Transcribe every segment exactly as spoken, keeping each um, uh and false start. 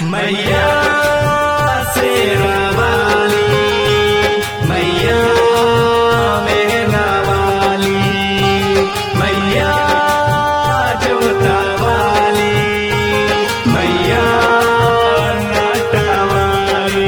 मैया शेरा वाली, मैया मेरा वाली, मैया जोता वाली, मैया नाटा वाली।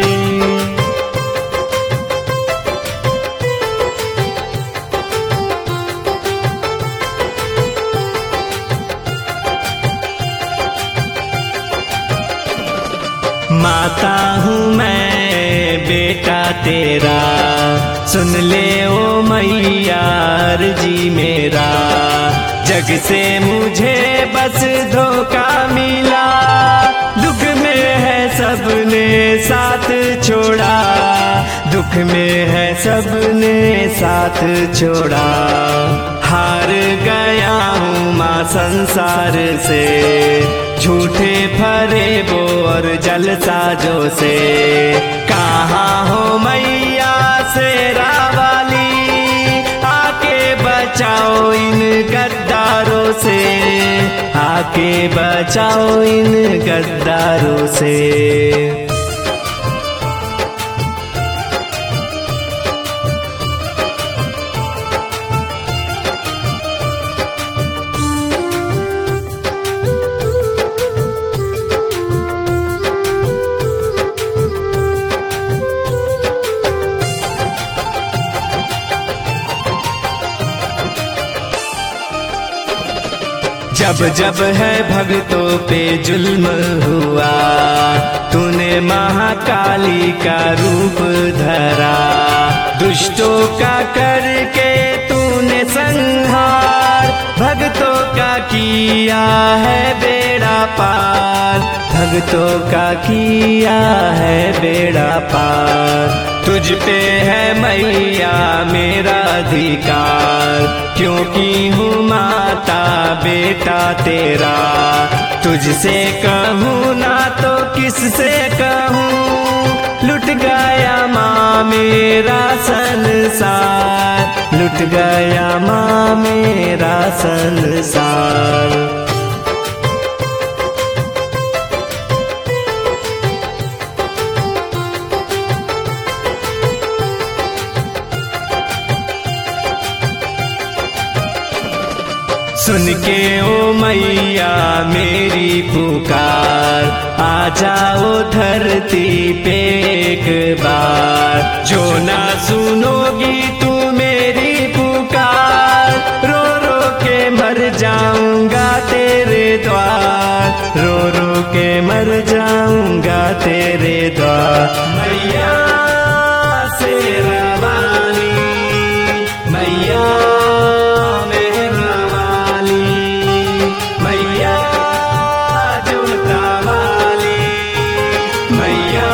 माता हूँ मैं बेटा तेरा, सुन ले ओ मैया अर्जी मेरा। जग से मुझे बस धोखा मिला, दुख में है सबने साथ छोड़ा, दुख में है सबने साथ छोड़ा। हार गया हूँ माँ संसार से, झूठे फरेबो और जलसाजों से। कहाँ हो मैया शेरा वाली, आके बचाओ इन गद्दारों से, आके बचाओ इन गद्दारों से। जब जब है भक्तों पे जुल्म हुआ, तूने महाकाली का रूप धरा। दुष्टों का करके तूने संहार, भक्तों का किया है बेड़ा पार, भक्तों का किया है बेड़ा पार। तुझ पे है मैया मेरा अधिकार, क्योंकि हूँ माता बेटा तेरा। तुझसे कहूँ ना तो किससे कहूँ, लुट गया माँ मेरा संसार, लुट गया माँ मेरा संसार। सुन के ओ मैया मेरी पुकार, आ जाओ धरती पे एक बार। जो ना सुनोगी तू मेरी पुकार, रो रो के मर जाऊंगा तेरे द्वार, रो रो के मर जाऊंगा तेरे द्वार। मैया शेरा वाली, मैया मैया